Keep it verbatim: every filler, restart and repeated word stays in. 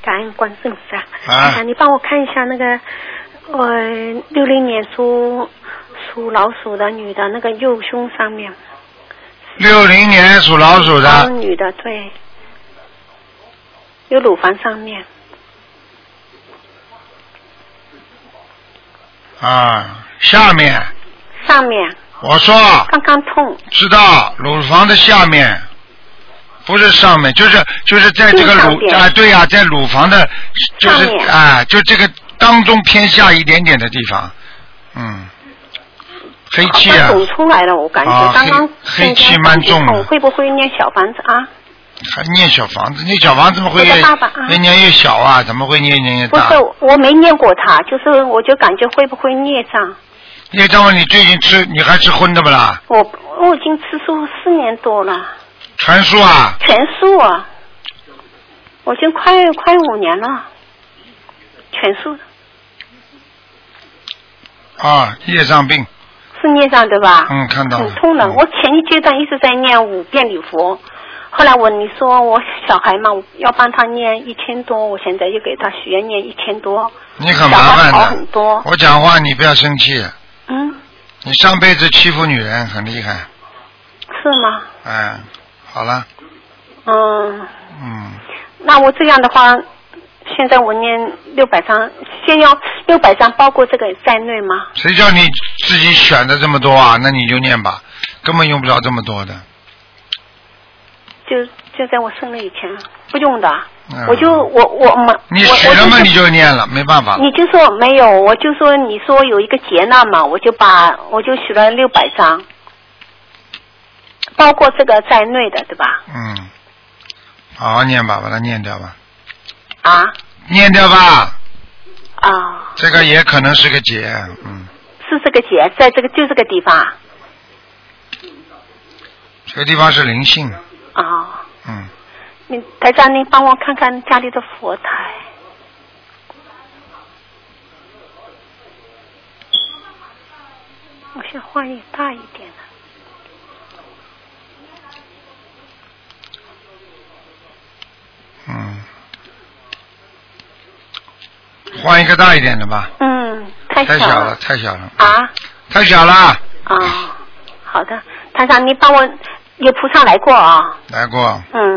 感恩观世音菩萨。 啊台长，你帮我看一下那个，呃，六零年属属老鼠的女的那个右胸上面。 六零年属老鼠的。 哦，女的对。有乳房上面。 啊，下面。 上面。 我说。 刚刚痛。 知道，乳房的下面，不是上面，就是就是在这个乳啊，对呀、啊，在乳房的，就是啊，就这个当中偏下一点点的地方，嗯，黑气啊。 肿出来了，我感觉、 啊、 刚刚黑气蛮重的。 会不会念小房子啊？ 还念小房子，念小房子怎么会越、 爸爸啊、 越念越小啊？怎么会念念越大？ 不是，我没念过它，就是我就感觉会不会孽障？ 孽障，你最近吃你还吃荤的不啦？ 我我已经吃素四年多了。 全素啊？ 全素啊！我已经快快五年了，全素。 啊，业障病。 是孽障对吧？ 嗯，看到了。 很痛的，嗯、我前一阶段一直在念五遍礼佛。后来我你说我小孩嘛，要帮他念一千多，我现在就给他许愿念一千多。 你很麻烦的。 好很多。 我讲话你不要生气。 嗯。 你上辈子欺负女人很厉害。 是吗？ 哎，好了。 嗯。 嗯。 那我这样的话，现在我念六百张，先要六百张，包括这个在内吗？ 谁叫你自己选的这么多啊？那你就念吧，根本用不着这么多的。 就就在我生了以前不用的， 嗯、 我就我我们你许了嘛你就念了，没办法。 你就说没有，我就说你说有一个劫难嘛，我就把我就许了六百张，包括这个在内的，对吧？ 嗯，好好念吧，把它念掉吧。 啊？ 念掉吧。 啊。 这个也可能是个劫，嗯。 是这个劫，在这个就这个地方。 这个地方是灵性。 啊、哦， 嗯， 你台长，你帮我看看家里的佛台。我想换一大一点的。 嗯，换一个大一点的吧。 嗯，太小了。 太小了，太小了。 啊？ 太小了。 啊、哦，好的，台长，你帮我。有菩萨来过啊？ 来过。 嗯。